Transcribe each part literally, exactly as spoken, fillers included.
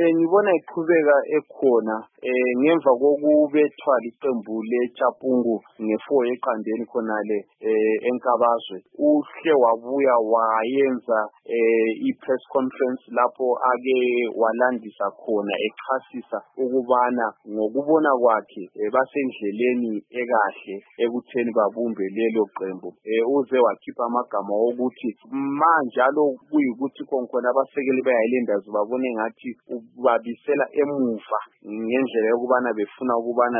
Eh ngibona iqhubeka ekhona eh ngemva kokubethwa liqembu leChapungu nge-four eqandeni khonale eh eNkabazwe. Uhle wabuya wayenza eh i-press conference lapho ake walandisa khona echasisa ukubana ngokubona kwakhe basendleleni ekahle ekutheni babumbe lelo qembu. Eh uze wakhipha amagama ukuthi manjalo kuyikuthi konke abasekeli beHighlanders babone ngathi babisela emuva ngendlela yokubana befuna ukubana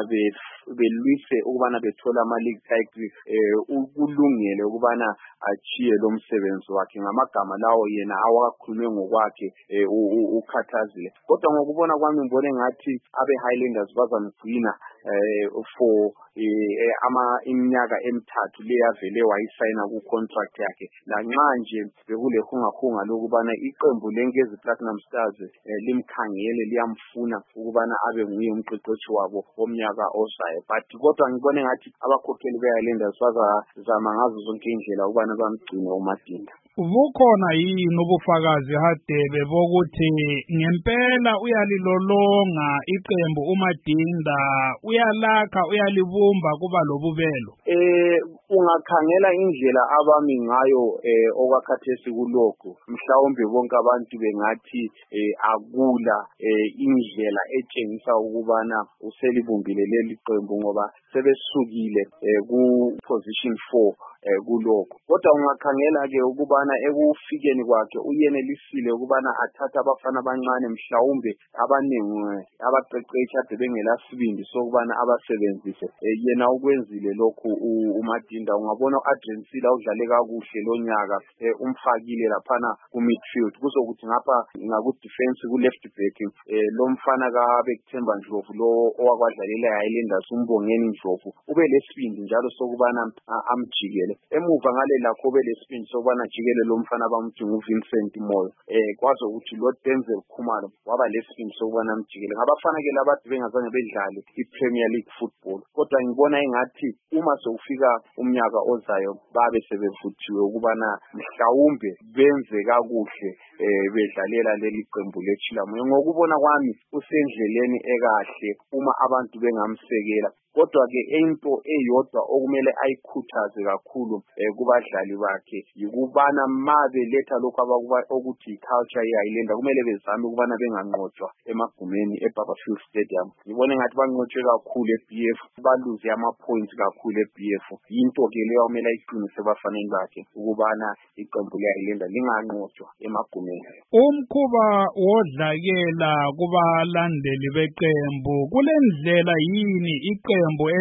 belwise ukubana bethola ama league titles eh ukulungele ukubana achiye lo msebenzi wakhe ngamagama lawo yena awakhulume ngokwakhe ukhathazile. Kodwa ngokubona kwami ngibone ngathi abe Highlanders bazamgcina eh for eh ama iminyaka emithathu leyavele wayisayina ku contract yakhe lanxa nje bekule hungahunga lokubana iqembu lenkezi Platinum Stars limkhangele liyamfuna ukubana abe nguye umqeqeshi wabo womnyaka ozayo. But kodwa ngibone ngathi abakhokheli beHighlanders bazazama ngazo zonke indlela ukubana bamgcine uMadinda. Bukhona yini ubufakazi Hadebe bokuthi ngempela uyalilolonga iqembu uMadinda uyalakha uyalibumba kuba lobubelo? Eh ungakhangela indlela abami ngayo eh okwakhathesi kulokho mhlawumbe bonke abantu bengathi eh akula eh indlela etshengisa ukubana uselibumbile leli qembu ngoba sebesukile eh ku position four eh kulokho. Kodwa ungakhangela ke ukubana ekufikeni kwakhe uyenelisile ukubana athatha abafana abancane mhlawumbe abaningi abaqeqeshi ade bengelasibindi sokubana abasebenzise yena ukwenzile lokhu uMadinda. Ungabona uAdrian Sila udlale kakuhle lonyaka umfakile laphana ku midfield kuzokuthi ngapha ngaku defense ku left back lo mfana kaBekuthemba Ndlovu lo owakwadlalela Highlanders uMbongeni Ndlovu ube lesibindi njalo sokubana amjikele emuva ngale lakho ube lesibindi sokubana jikele lo mfana bamthi nguVincent Moyo eh kwazi ukuthi lo Denzel Khumalo waba lesibindi sokubana amjikele ngabafana ke labathi bengazange bedlale iPremier League football. Kodwa ngibona engathi uma sewufika umnyaka ozayo babe sebevuthiwe ukubana mhlawumbe benze kakuhle eh bedlalela leli qembu leChilamoya. Ngokubona kwami usendleleni ekahle uma abantu bengamsekela. Kodwa ke into eyodwa okumele ayikhuthaze kakhulu eh kubadlali bakhe yikubana mabe letha lokho abakuba ukuthi culture yeHighlander kumele bezame ukubana benganqotshwa emagumeni eBarberfield Stadium. Ngibone ngathi banqotshwe kakhulu eB F baluze ama points kakhulu eB F. Into ke leyo kumele ayiqinise bafanele bakhe ukubana iqembu leHighlander linganqotshwa emagumeni. Umkhuba wodlakela kubalandeli beqembu kulendlela yini iqembu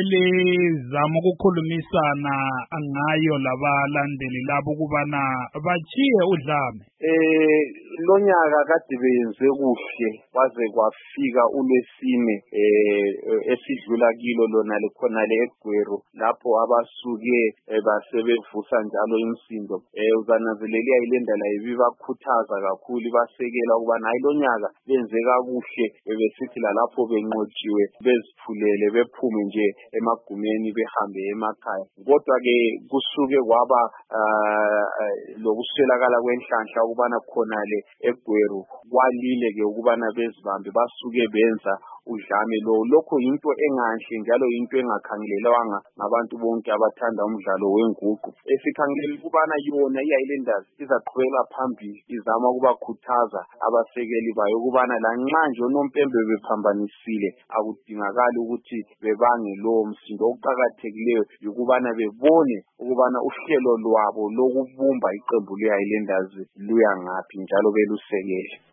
elizama ukukhulumisana ngayo labalandeli labo kubana bachiye udlame? Eh lonyaka kade beyenze kuhle kwaze kwafika uLwesine eh esidlula kilo lona likhona le eGweru lapho abasuke basebevusa njalo imsindo eh uzananzelela iHighlander la ibibakhuthaza kakhulu basekela ukubana hayi lonyaka benze kakuhle besithi la lapho benqotshiwe beziphulele bephume nje emagumeni behambe emakhaya. Kodwa ke kusuke kwaba lokuswelakala kwenhlanhla ukubana khona le eGweru kwalile ke ukubana bezibambe basuke benza udlame lo lokho into enganhle njalo into engakhangelelwanga ngabantu bonke abathanda umdlalo wenguqu. Esikhangelela ukubana yona iHighlanders izaqhubeka phambili izama ukubakhuthaza abasekeli bayo ukubana lanxa nje uNompembe bephambanisile akudingakali ukuthi bebange lo msindo. Okuqhakathekileyo ukubana bebone ukubana uhlelo lwabo lokubumba iqembu leHighlanders luya ngaphi njalo belusekele.